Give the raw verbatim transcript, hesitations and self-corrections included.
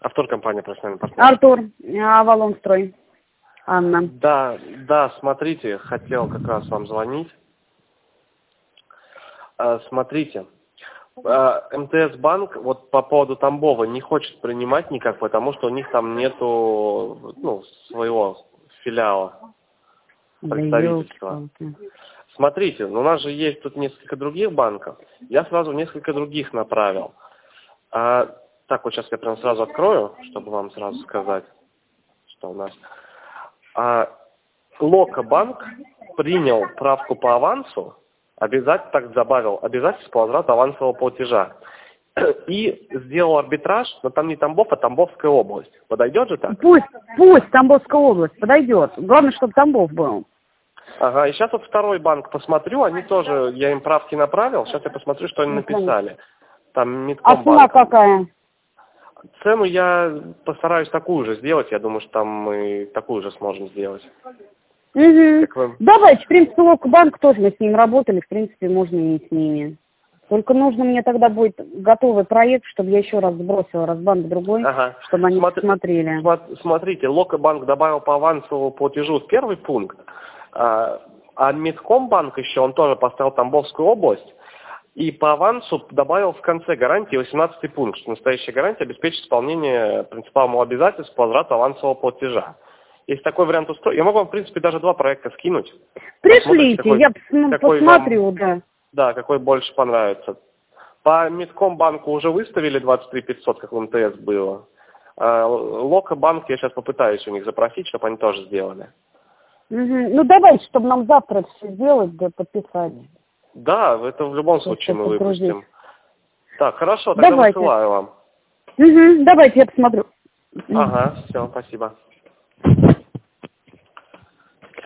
Артур, компания «Профессиональный партнер». Артур, Авалонстрой. Анна. Да, да, смотрите, хотел как раз вам звонить. А, смотрите, а, МТС-банк вот по поводу Тамбова не хочет принимать никак, потому что у них там нету ну, своего филиала, представительства. Смотрите, у нас же есть тут несколько других банков. Я сразу несколько других направил. А, так, вот сейчас я прям сразу открою, чтобы вам сразу сказать, что у нас. А, Лока-банк принял правку по авансу, обязательно так добавил обязательство по возврату авансового платежа. И сделал арбитраж, но там не Тамбов, а Тамбовская область. Подойдет же так? Пусть, пусть Тамбовская область подойдет. Главное, чтобы Тамбов был. Ага, и сейчас вот второй банк посмотрю, они тоже, я им правки направил, сейчас я посмотрю, что они написали. Там Миткомбанк. А цена какая? Цену я постараюсь такую же сделать, я думаю, что там мы такую же сможем сделать. Угу. Вы... Давайте, в принципе, Лока-банк тоже мы с ним работали, в принципе, можно и с ними. Только нужно мне тогда будет готовый проект, чтобы я еще раз сбросила раз банк другой, ага. Чтобы они Смотри, посмотрели. Смотрите, Лока-банк добавил по авансовому платежу первый пункт, а, а Миткомбанк еще, он тоже поставил Тамбовскую область, и по авансу добавил в конце гарантии восемнадцатый пункт, что настоящая гарантия обеспечит исполнение принципиального обязательства по возврату авансового платежа. Если такой вариант устроить, я могу вам, в принципе, даже два проекта скинуть. Пришлите, какой, я посмотрю, вам, да. Да, какой больше понравится. По Миткомбанку уже выставили двадцать три пятьсот, как в МТС было. Лока-банк я сейчас попытаюсь у них запросить, чтобы они тоже сделали. Угу. Ну давайте, чтобы нам завтра все сделать, да, подписать. Да, это в любом случае мы выпустим. Так, хорошо, тогда давайте. Высылаю вам. Угу, давайте, я посмотрю. Ага, все, спасибо.